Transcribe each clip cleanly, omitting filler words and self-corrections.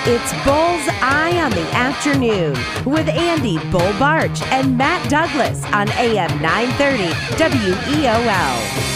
It's Bull's Eye on the Afternoon with Andy Bull Barch and Matt Douglas on AM 930 WEOL.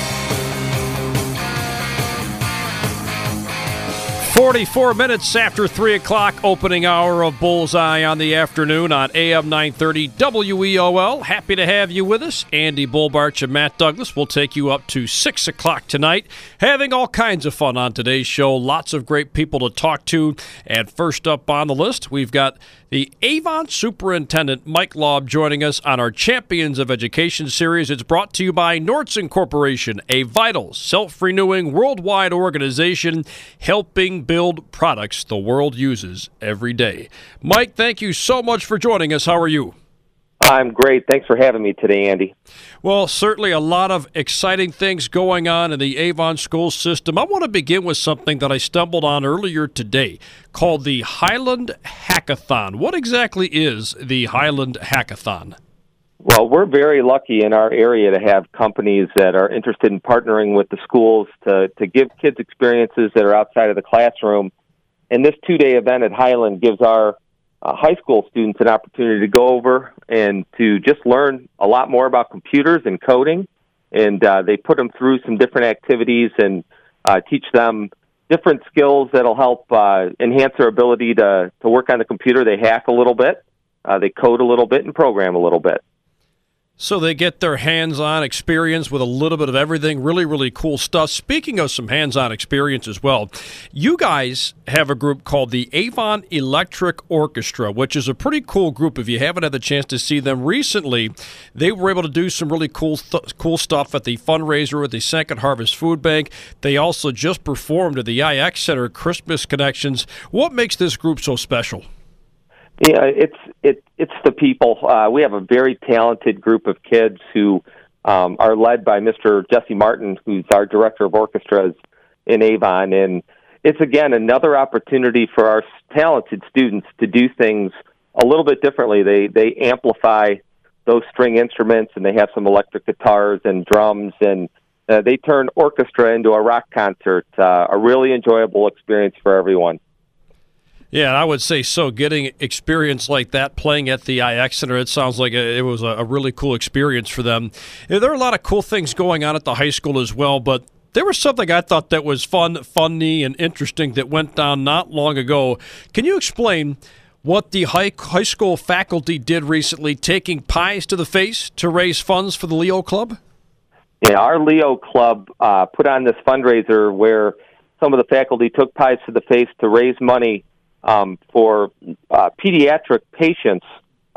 44 minutes after 3 o'clock, opening hour of Bullseye on the Afternoon on AM 930 WEOL. Happy to have you with us. Andy Bullbarch and Matt Douglas will take you up to 6 o'clock tonight. Having all kinds of fun on today's show. Lots of great people to talk to. And first up on the list, we've got the Avon Superintendent Mike Laub joining us on our Champions of Education series. It's brought to you by Nordson Corporation, a vital, self-renewing, worldwide organization helping build products the world uses every day. Mike, thank you so much for joining us. How are you? I'm great. Thanks for having me today, Andy. Well, certainly a lot of exciting things going on in the Avon school system. I want to begin with something that I stumbled on earlier today called the Highland Hackathon. What exactly is the Highland Hackathon? Well, we're very lucky in our area to have companies that are interested in partnering with the schools to give kids experiences that are outside of the classroom. And this two-day event at Highland gives our high school students an opportunity to go over and to just learn a lot more about computers and coding. And they put them through some different activities and teach them different skills that'll help enhance their ability to work on the computer. They hack a little bit, they code a little bit, and program a little bit. So they get their hands-on experience with a little bit of everything. Really, really cool stuff. Speaking of some hands-on experience as well, you guys have a group called the Avon Electric Orchestra, which is a pretty cool group. If you haven't had the chance to see them recently, they were able to do some really cool stuff at the fundraiser at the Second Harvest Food Bank. They also just performed at the IX Center Christmas Connections. What makes this group so special? Yeah, it's the people. We have a very talented group of kids who are led by Mr. Jesse Martin, who's our director of orchestras in Avon. And it's, again, another opportunity for our talented students to do things a little bit differently. They amplify those string instruments, and they have some electric guitars and drums, and they turn orchestra into a rock concert, a really enjoyable experience for everyone. Yeah, I would say so. Getting experience like that playing at the IX Center, it sounds like it was a really cool experience for them. There are a lot of cool things going on at the high school as well, but there was something I thought that was funny, and interesting that went down not long ago. Can you explain what the high school faculty did recently, taking pies to the face to raise funds for the Leo Club? Yeah, our Leo Club put on this fundraiser where some of the faculty took pies to the face to raise money for pediatric patients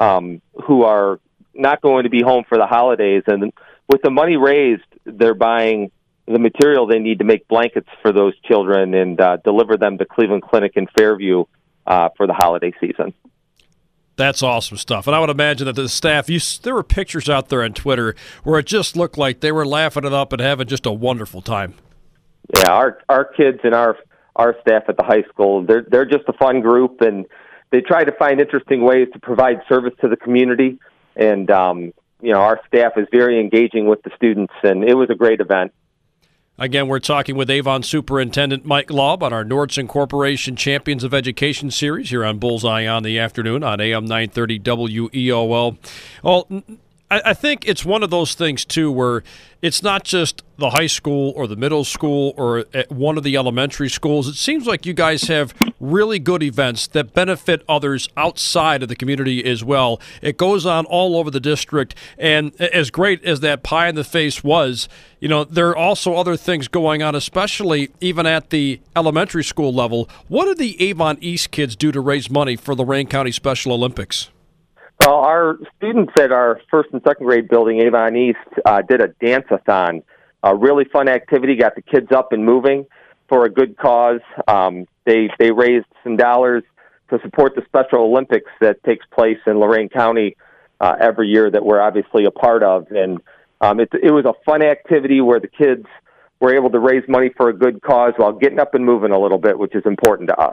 who are not going to be home for the holidays. And with the money raised, they're buying the material they need to make blankets for those children and deliver them to Cleveland Clinic in Fairview for the holiday season. That's awesome stuff. And I would imagine that the staff, there were pictures out there on Twitter where it just looked like they were laughing it up and having just a wonderful time. Yeah, our kids and our staff at the high school, they're just a fun group, and they try to find interesting ways to provide service to the community. And, our staff is very engaging with the students, and it was a great event. Again, we're talking with Avon Superintendent Mike Laub on our Nordson Corporation Champions of Education series here on Bullseye on the Afternoon on AM 930 WEOL. Well, I think it's one of those things, too, where it's not just the high school or the middle school or at one of the elementary schools. It seems like you guys have really good events that benefit others outside of the community as well. It goes on all over the district, and as great as that pie in the face was, there are also other things going on, especially even at the elementary school level. What did the Avon East kids do to raise money for Lorain County Special Olympics? Well, our students at our first and second grade building, Avon East, did a dance-a-thon, a really fun activity, got the kids up and moving for a good cause. They raised some dollars to support the Special Olympics that takes place in Lorain County every year that we're obviously a part of. And it was a fun activity where the kids were able to raise money for a good cause while getting up and moving a little bit, which is important to us.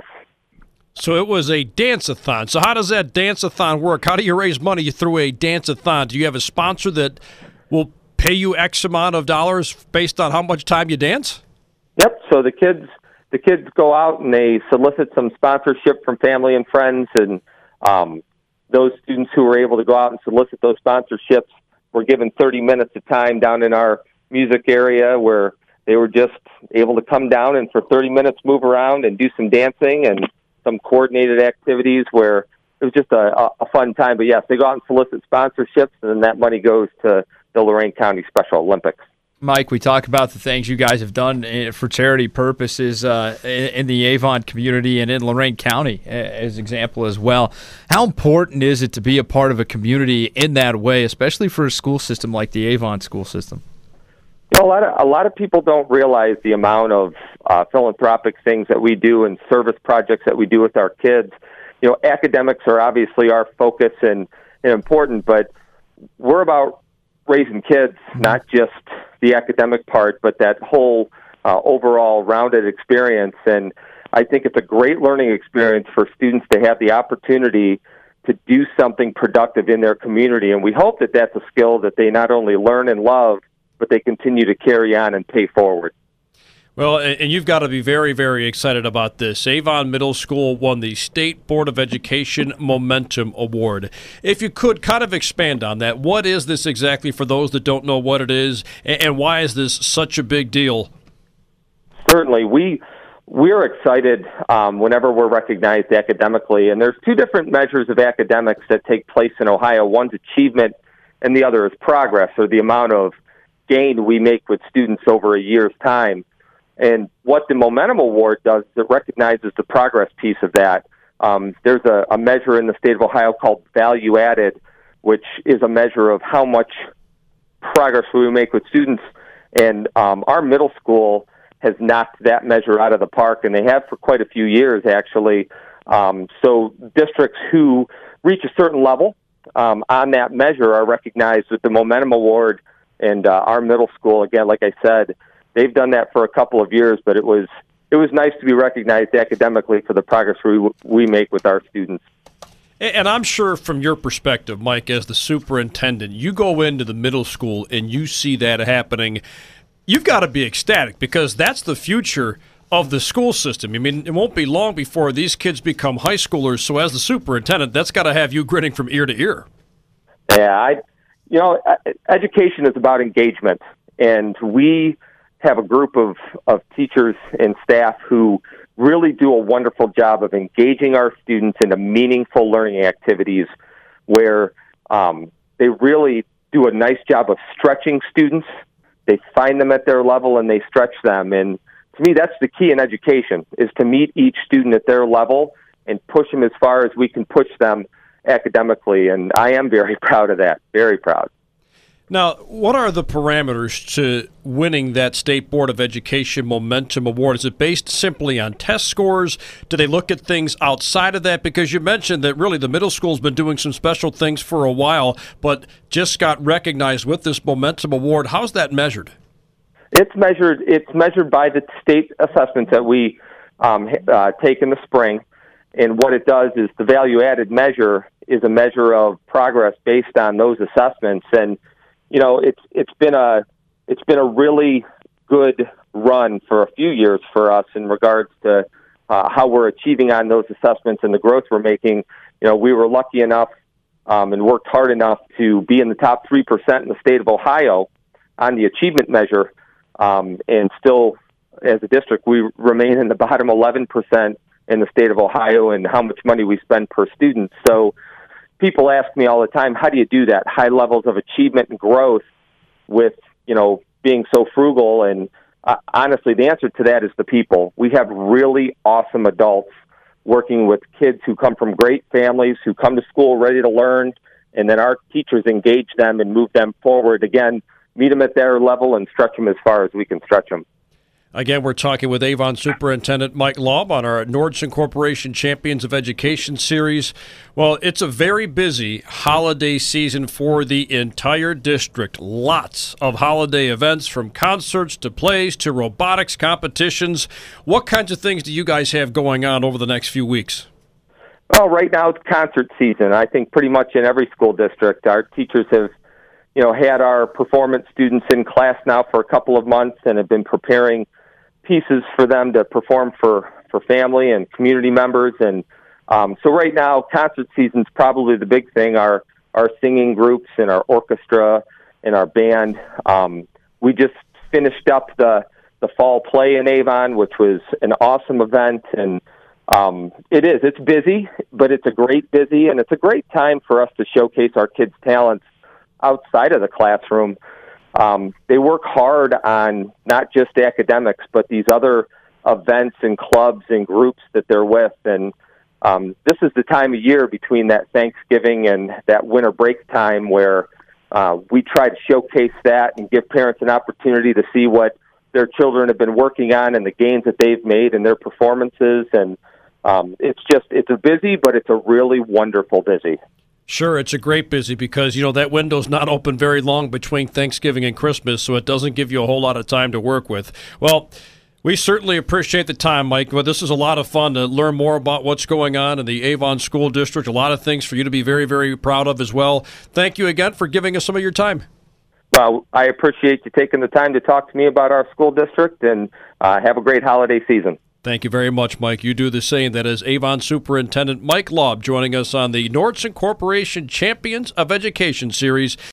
So it was a dance-a-thon. So how does that dance-a-thon work? How do you raise money through a dance-a-thon? Do you have a sponsor that will pay you X amount of dollars based on how much time you dance? Yep. So the kids the kids go out and they solicit some sponsorship from family and friends, and those students who were able to go out and solicit those sponsorships were given 30 minutes of time down in our music area where they were just able to come down and for 30 minutes move around and do some dancing and some coordinated activities where it was just a fun time. But yes, they go out and solicit sponsorships, and then that money goes to the Lorain County Special Olympics. Mike, we talk about the things you guys have done for charity purposes in the Avon community and in Lorain County as example as well. How important is it to be a part of a community in that way, especially for a school system like the Avon school system? You know, a lot of people don't realize the amount of philanthropic things that we do and service projects that we do with our kids. You know, academics are obviously our focus and important, but we're about raising kids, not just the academic part, but that whole overall rounded experience. And I think it's a great learning experience for students to have the opportunity to do something productive in their community. And we hope that that's a skill that they not only learn and love, but they continue to carry on and pay forward. Well, and you've got to be very, very excited about this. Avon Middle School won the State Board of Education Momentum Award. If you could kind of expand on that, what is this exactly for those that don't know what it is, and why is this such a big deal? Certainly. We're excited whenever we're recognized academically, and there's two different measures of academics that take place in Ohio. One's achievement, and the other is progress, or the amount of gain we make with students over a year's time. And what the Momentum Award does is it recognizes the progress piece of that. There's a measure in the state of Ohio called Value Added, which is a measure of how much progress we make with students. And our middle school has knocked that measure out of the park, and they have for quite a few years, actually. So districts who reach a certain level on that measure are recognized with the Momentum Award. And our middle school, again, like I said, they've done that for a couple of years, but it was nice to be recognized academically for the progress we make with our students. And I'm sure from your perspective, Mike, as the superintendent, you go into the middle school and you see that happening. You've got to be ecstatic because that's the future of the school system. I mean, it won't be long before these kids become high schoolers. So as the superintendent, that's got to have you grinning from ear to ear. Yeah, education is about engagement, and we have a group of teachers and staff who really do a wonderful job of engaging our students into meaningful learning activities where they really do a nice job of stretching students. They find them at their level and they stretch them. And to me, that's the key in education, is to meet each student at their level and push them as far as we can push them academically. And I am very proud of that, very proud. Now, what are the parameters to winning that State Board of Education Momentum Award? Is it based simply on test scores? Do they look at things outside of that? Because you mentioned that really the middle school's been doing some special things for a while, but just got recognized with this Momentum Award. How's that measured? It's measured by the state assessments that we take in the spring. And what it does is the value-added measure is a measure of progress based on those assessments. And you know, it's been a really good run for a few years for us in regards to how we're achieving on those assessments and the growth we're making. You know, we were lucky enough and worked hard enough to be in the top 3% in the state of Ohio on the achievement measure, and still, as a district, we remain in the bottom 11% in the state of Ohio and how much money we spend per student. So people ask me all the time, how do you do that? High levels of achievement and growth with, being so frugal. And honestly, the answer to that is the people. We have really awesome adults working with kids who come from great families, who come to school ready to learn, and then our teachers engage them and move them forward. Again, meet them at their level and stretch them as far as we can stretch them. Again, we're talking with Avon Superintendent Mike Laub on our Nordson Corporation Champions of Education series. Well, it's a very busy holiday season for the entire district. Lots of holiday events, from concerts to plays to robotics competitions. What kinds of things do you guys have going on over the next few weeks? Well, right now it's concert season. I think pretty much in every school district, our teachers have had our performance students in class now for a couple of months and have been preparing pieces for them to perform for family and community members. And so right now, concert season's probably the big thing. Our singing groups and our orchestra and our band. We just finished up the fall play in Avon, which was an awesome event. And it's busy, but it's a great busy, and it's a great time for us to showcase our kids' talents outside of the classroom. They work hard on not just academics, but these other events and clubs and groups that they're with. And this is the time of year between that Thanksgiving and that winter break time where we try to showcase that and give parents an opportunity to see what their children have been working on and the gains that they've made in their performances. And it's a busy, but it's a really wonderful busy. Sure, it's a great busy because, that window's not open very long between Thanksgiving and Christmas, so it doesn't give you a whole lot of time to work with. Well, we certainly appreciate the time, Mike. Well, this is a lot of fun to learn more about what's going on in the Avon School District. A lot of things for you to be very, very proud of as well. Thank you again for giving us some of your time. Well, I appreciate you taking the time to talk to me about our school district, and have a great holiday season. Thank you very much, Mike. You do the same. That is Avon Superintendent Mike Laub joining us on the Nordson Corporation Champions of Education Series